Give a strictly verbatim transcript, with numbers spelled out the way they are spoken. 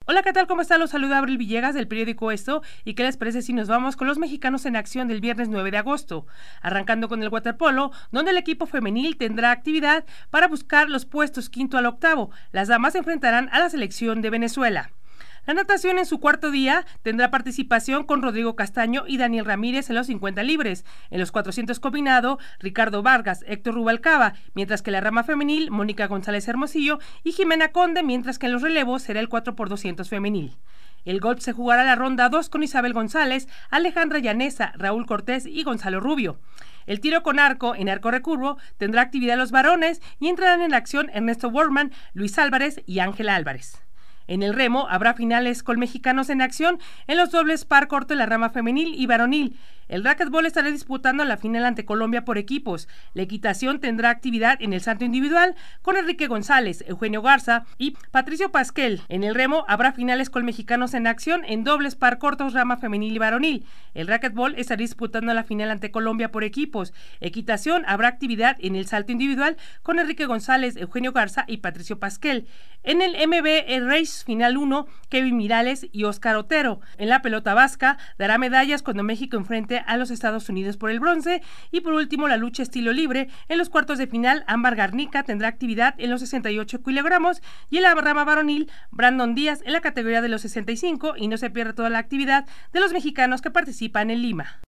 Hola, ¿qué tal? ¿Cómo está? Los saluda Abril Villegas del periódico Esto. ¿Y qué les parece si nos vamos con los mexicanos en acción del viernes nueve de agosto? Arrancando con el waterpolo, donde el equipo femenil tendrá actividad para buscar los puestos quinto al octavo. Las damas se enfrentarán a la selección de Venezuela. La natación en su cuarto día tendrá participación con Rodrigo Castaño y Daniel Ramírez en los cincuenta libres. En los cuatrocientos combinado, Ricardo Vargas, Héctor Rubalcaba, mientras que la rama femenil, Mónica González Hermosillo y Jimena Conde, mientras que en los relevos será el cuatro por doscientos femenil. El golf se jugará la ronda dos con Isabel González, Alejandra Llaneza, Raúl Cortés y Gonzalo Rubio. El tiro con arco en arco recurvo tendrá actividad los varones y entrarán en acción Ernesto Worman, Luis Álvarez y Ángel Álvarez. En el remo habrá finales con mexicanos en acción en los dobles par corto en la rama femenil y varonil. El racquetball estará disputando la final ante Colombia por equipos. La equitación tendrá actividad en el salto individual con Enrique González, Eugenio Garza y Patricio Pasquel. En el remo habrá finales con mexicanos en acción en dobles par cortos, rama femenil y varonil. El racquetball estará disputando la final ante Colombia por equipos. Equitación habrá actividad en el salto individual con Enrique González, Eugenio Garza y Patricio Pasquel. En el M B A Race Final uno, Kevin Mirales y Óscar Otero. En la pelota vasca dará medallas cuando México enfrente a los Estados Unidos por el bronce. Y por último, la lucha estilo libre. En los cuartos de final, Ámbar Garnica tendrá actividad en los sesenta y ocho kilogramos y en la rama varonil, Brandon Díaz en la categoría de los sesenta y cinco, y no se pierde toda la actividad de los mexicanos que participan en Lima.